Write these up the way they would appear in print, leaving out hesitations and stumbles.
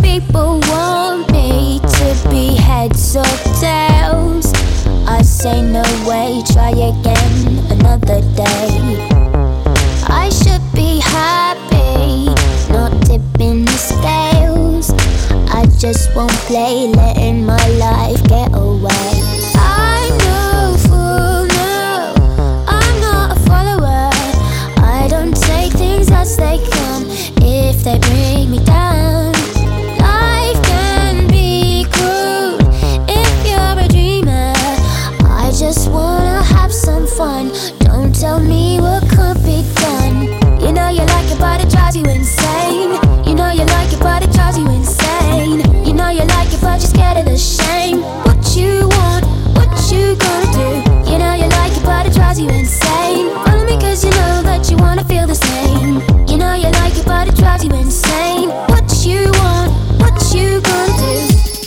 people want me to be heads or tails. I say no way, try again another day. I should be happy, not tipping the scales. I just won't play, letting my life get away. I'm no fool, no, I'm not a follower. I don't take things as they come if they bring me down. Life can be cruel if you're a dreamer. I just wanna have some fun, don't tell me what could be done. You know you like it but it drives you insane. You know you like it but it drives you insane. You know you like it but you're scared of the shame. What you want, what you gonna do? You know you like it but it drives you insane. Follow me cause you know that you wanna feel the same. You know you like it but it drives you insane. What you want, what you gonna do?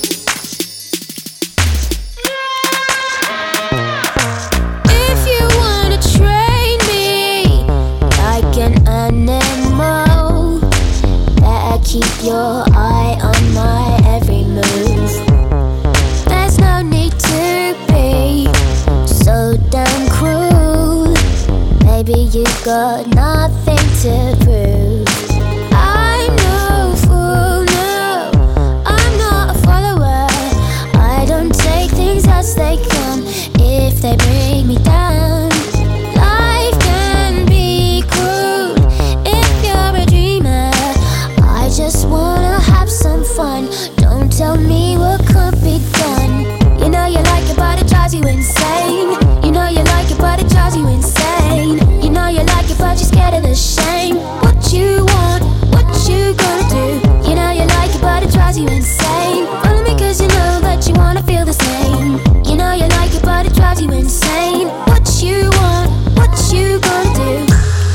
If you wanna train me like an animal, better keep your eye on my every move. There's no need to be so damn cruel. Maybe you got nothing to prove. I'm no fool, no, I'm not a follower. I don't take things as they come if they bring me down. Life can be cruel if you're a dreamer. I just wanna have some fun, don't tell me what could be done. You know you like it but it drives you insane. You know you like it but it drives you insane. You know you like it but you're scared of the shame. What you want, what you gonna do? You know you like it but it drives you insane. Follow me cause you know that you wanna feel the same. You know you like it but it drives you insane. What you want, what you gonna do?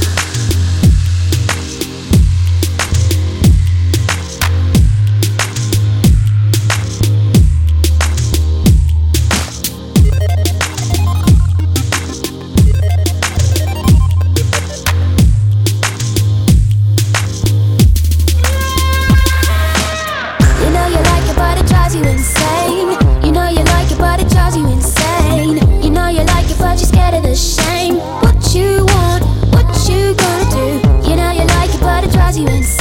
You know you like it but it drives you insane. You know you like it but it drives you insane. You know you like it but you're scared of the shame. What you want, what you gonna do? You know you like it but it drives you insane.